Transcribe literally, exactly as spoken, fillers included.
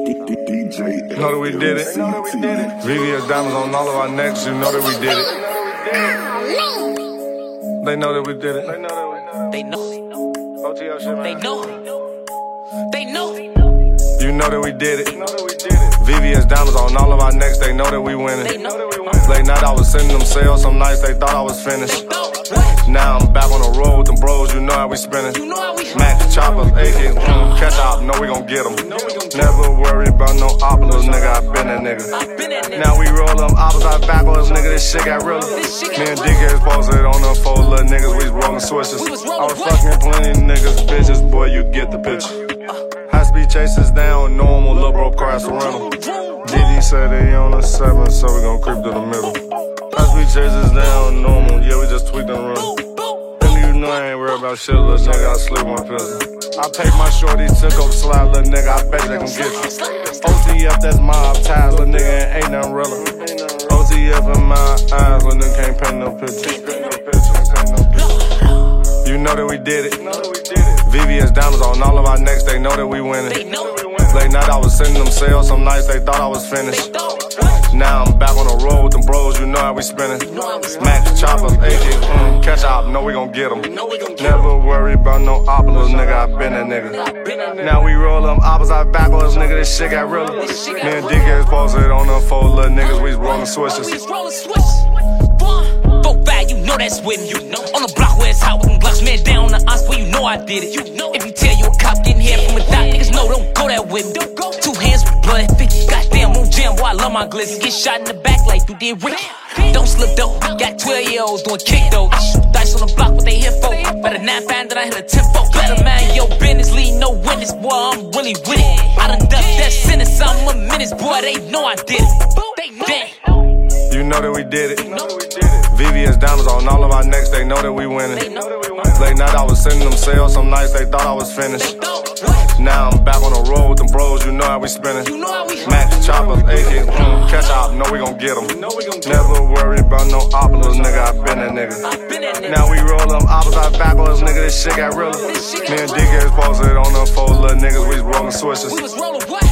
You know that we did it. V V S diamonds on all of our necks. You know that we did it. They know that we did it. They know. They know. They know. You know that we did it. V V S diamonds on all of our necks. They know that we winning. Late night I was sending them sales. Some nights they thought I was finished. Now I'm back on the road with them bros. You know how we spinning. Max choppers, A K, mm, catch out. Know we gon' get them. Never worry about no opulence, nigga. I been that nigga. Now we roll them opposite backwards, nigga. This shit got realer. Me and D K posted on the four little niggas. We was rolling switches. I was fucking plenty niggas, bitches. Boy, you get the picture. High speed chases down, normal, little bro crash the rental. D D said they on the seven, so we gon' creep to the middle. High speed chases down, normal, yeah, we just tweaked the rental. And you know I ain't worried about shit, little nigga, I sleep on pistol. I paid my shorty, took up slide, little nigga, I bet they gon' get you. O T F, that's mob ties, little nigga, ain't nothing realer. O T F in my eyes, little nigga can't paint no picture. You know that we did it. V V S diamonds on all of our necks, they know that we winning. Late night I was sending them sales, some nights they thought I was finished. Now I'm back on the road with them bros, you know how we spinning. Max choppers, A K, mm, catch out, know we gon' get them. Never worry about no opulence, nigga, I been that nigga. Now we roll them opposite backwards, nigga, this shit got realer. Me and D K posted on the four little niggas, we was rolling switches. You know that's with me. You know. On the block where it's hot with them blocks, man down on the ice where you know I did it. You know. If you tell you a cop getting hit from a dot, niggas know don't go that with me. Don't go. Two hands with blood and fifty. Goddamn on jam, boy I love my glitz. Get shot in the back like you did Rick. Don't slip though. Got twelve year olds doing kick though. I shoot dice on the block, what they here for? Better nine find that I hit a tempo. Better mind your business, leave no witness, boy I'm really with it. I done ducked that sentence, I'm a menace, boy they know I did it. Damn. You know that we did it. V V S diamonds on all of our necks, they know that we winning. Late night I was sending them sales, some nights they thought I was finished. Now I'm back on the road with them bros, you know how we spinning. Max choppers, A K, mm, catch out, know we gon' get them. Never worry about no opulence, nigga, I been that nigga. Now we roll them opposite backwards, nigga, this shit got realer. Me and D K posted on the four little niggas, we was rolling switches.